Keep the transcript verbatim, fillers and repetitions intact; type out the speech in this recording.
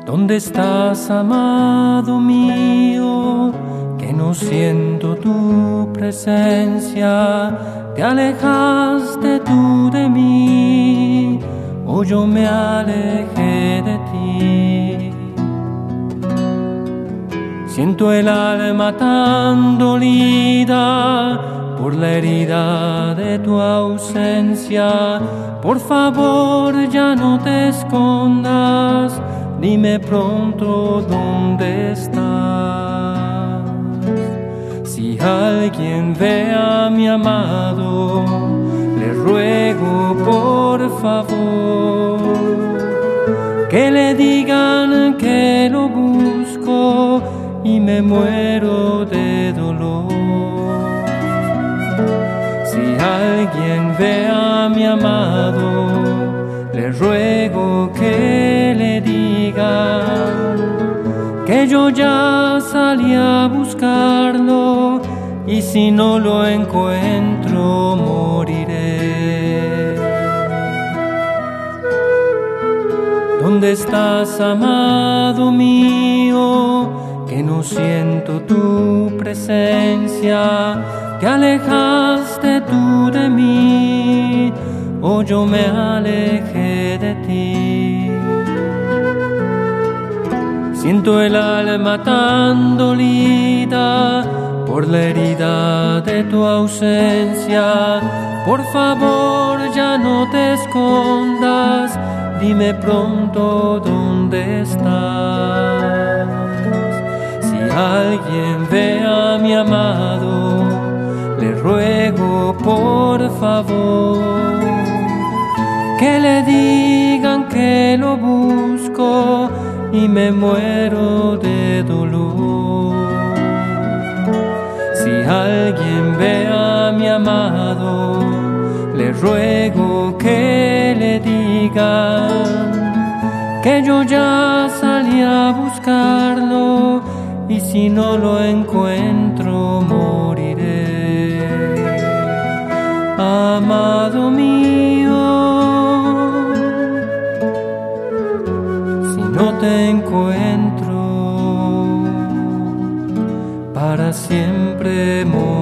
¿Dónde estás, amado mío? Que no siento tu presencia. ¿Te alejaste tú de mí o yo me alejé de ti? Siento el alma tan dolida por la herida de tu ausencia. Por favor, ya no te escondas, dime pronto dónde estás. Si alguien ve a mi amado, le ruego por favor que le digan que lo busco y me muero de dolor. Si alguien ve a mi amado, le ruego que le digan que yo ya salí a buscarlo y si no lo encuentro moriré. ¿Dónde estás, amado mío? Que no siento tu presencia. ¿Te alejaste tú de mí o yo me alejé de ti? Siento el alma tan dolida por la herida de tu ausencia. Por favor, ya no te escondas, dime pronto dónde estás. Si alguien ve a mi amado, le ruego por favor que le digan que lo busco y me muero de dolor. Si alguien ve a mi amado, le ruego que le digan que yo ya salí a buscarlo y si no lo encuentro moriré. Amado mío, si no te encuentro, para siempre moriré.